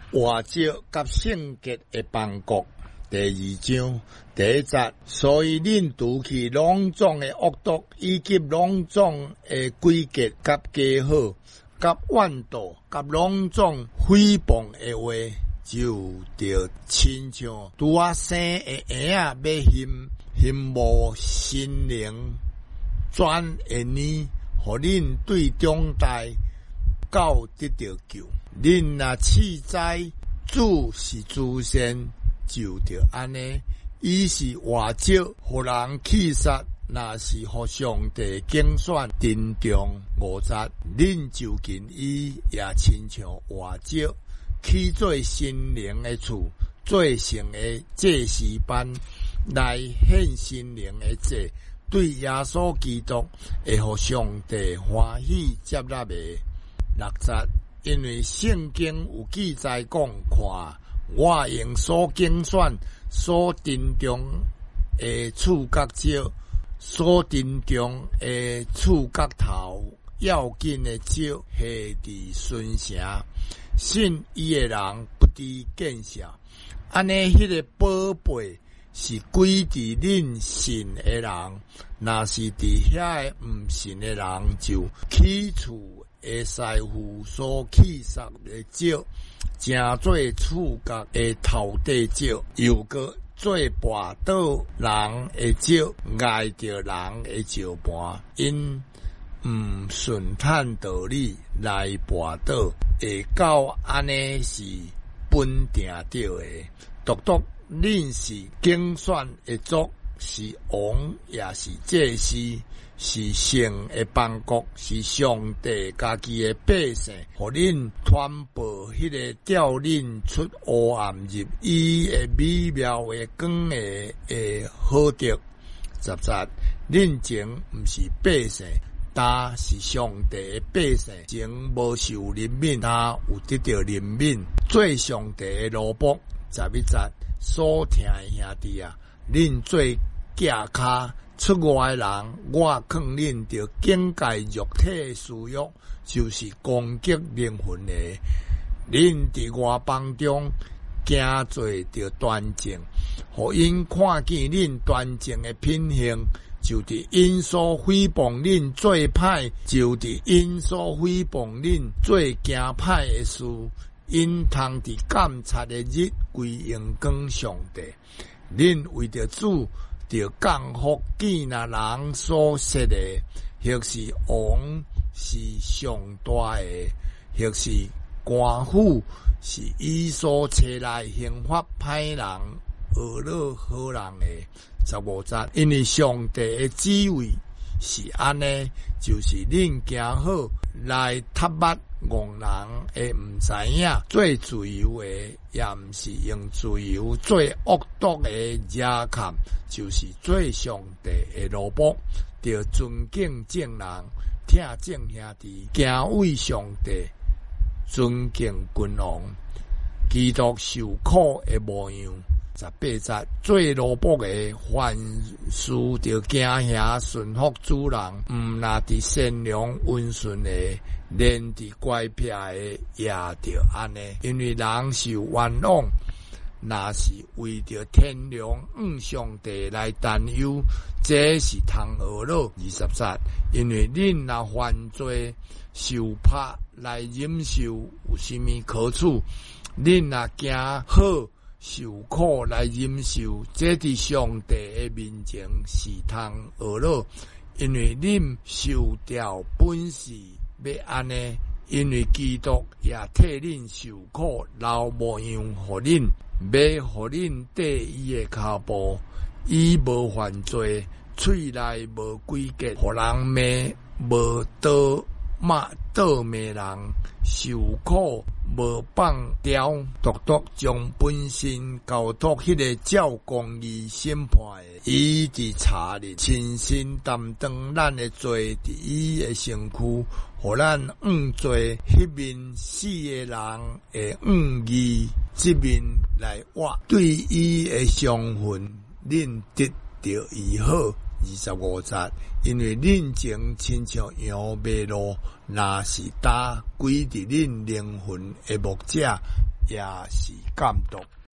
活着甲性格的邦国第二章第一节，所以恁除去两种的恶毒，以及两种的规格甲家好，甲怨妒，甲两种诽谤的话，就着亲像拄啊生的婴仔要寻无心灵转的呢，互恁对长大到得到救。恁若试知主是主先，就着安尼，伊是活着，互人气杀。若是互上帝竞选丁中5节，恁就近伊也亲像活着，去做心灵的厝，做成的祭司班来献心灵的祭，对耶稣基督会互上帝欢喜接纳的。6节，因为圣经有记载讲，看我用所竞选、所丁中的触角石，所丁中的触角头，要紧的石下伫孙城，信伊的人不知见笑。安尼，迄个宝贝是归伫恁信的人，若是伫遐的毋信的人，就起厝的师傅所起杀的石，正做触角的头底石，又个做跋倒人的石，碍着人的石盘，因毋顺坦道理来跋倒，会到安尼是本定着的。独独恁是竞选的族，是王也是祭司，是圣的邦国，是上帝家己的百姓，互恁传播迄个调恁出黑暗入伊的美妙的光的好德。10节，恁前毋是百姓，他是上帝的百姓，前无受怜悯，他有得到怜悯，做上帝的奴仆。11节，所听的兄弟啊，恁做架骹出外的人，我劝恁着警戒肉体私欲，就是攻击灵魂的。恁伫外邦中行做着端正，互因看见恁端正的品行，就伫因所诽谤恁做歹，就伫因所诽谤恁做行歹的事。因通伫监察的日归荣光上帝，恁为着主着降福见那人所设的，或是王是上大的，或是官府是伊所找来刑罚歹人、恶乐好人的。15节，因为上帝的旨意是安尼，就是恁行好来踢捌戆人会毋知影，做自由的也毋是用自由，做恶毒的惹砍，就是做上帝的奴仆，着尊敬正人，听正兄弟，敬畏上帝，尊敬君王，基督受苦的模样。18节，做奴仆的凡事着惊吓顺服主人，毋那伫善良温顺的，连伫乖僻的也着安尼。因为人是冤枉，若是为着天良上帝来担忧，这是通学了。20节，因为恁若犯罪受拍来忍受，有甚物可处？恁若行好受苦来忍受，这伫上帝的面前是通学了。因为恁受掉本是要安尼，因为基督也替恁受苦，留模样互恁，要互恁缀伊的脚步。伊无犯罪，喙内无诡计，互人骂无倒骂人，受苦无放刁，独独将本身交托迄个照公义审判的。伊伫查日亲身担当咱的罪，伫伊的身躯，互咱罪迄面死的人会义这面来活，对伊的伤痕，恁得着医好。25节，因为恁前亲像羊迷路，若是打归伫恁灵魂的牧者， 也是监督。